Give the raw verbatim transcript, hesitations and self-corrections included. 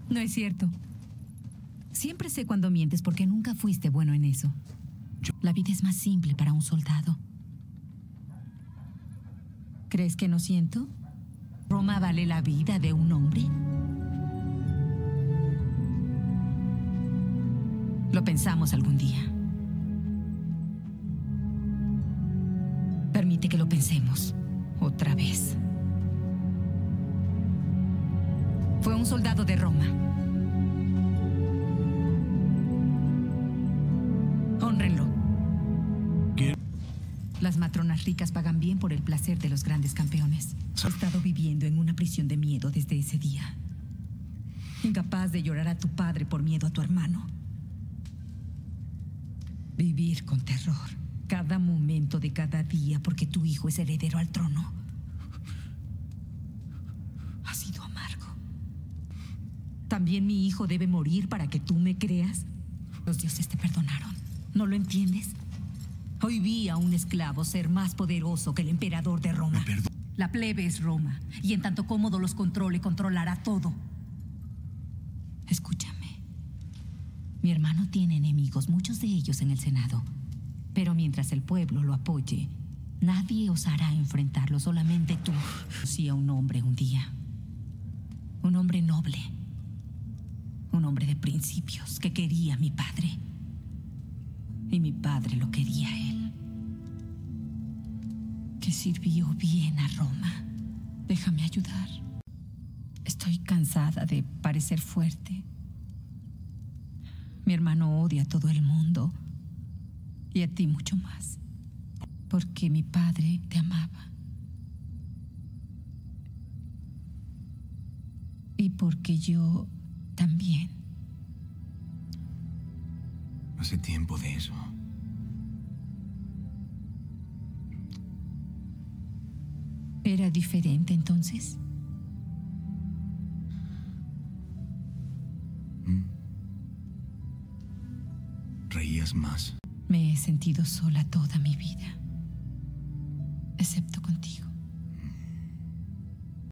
No es cierto. Siempre sé cuando mientes porque nunca fuiste bueno en eso. Yo... La vida es más simple para un soldado. ¿Crees que no siento? ¿Roma vale la vida de un hombre? Lo pensamos algún día. Permite que lo pensemos otra vez. Fue un soldado de Roma. Hónrenlo. ¿Qué? Las matronas ricas pagan bien por el placer de los grandes campeones. He estado viviendo en una prisión de miedo desde ese día. Incapaz de llorar a tu padre por miedo a tu hermano. Vivir con terror cada momento de cada día porque tu hijo es heredero al trono. Ha sido amargo. ¿También mi hijo debe morir para que tú me creas? Los dioses te perdonaron. ¿No lo entiendes? Hoy vi a un esclavo ser más poderoso que el emperador de Roma. Me perdo- La plebe es Roma, y en tanto cómodo los controle, controlará todo. Escúchame. Mi hermano tiene enemigos, muchos de ellos en el Senado. Pero mientras el pueblo lo apoye, nadie osará enfrentarlo, solamente tú. Sí, a un hombre un día. Un hombre noble. Un hombre de principios que quería a mi padre. Y mi padre lo quería a él. Que sirvió bien a Roma. Déjame ayudar. Estoy cansada de parecer fuerte. Mi hermano odia a todo el mundo. Y a ti mucho más. Porque mi padre te amaba. Y porque yo también. Hace tiempo de eso. ¿Era diferente entonces? ¿Mm? Reías más. Me he sentido sola toda mi vida, excepto contigo.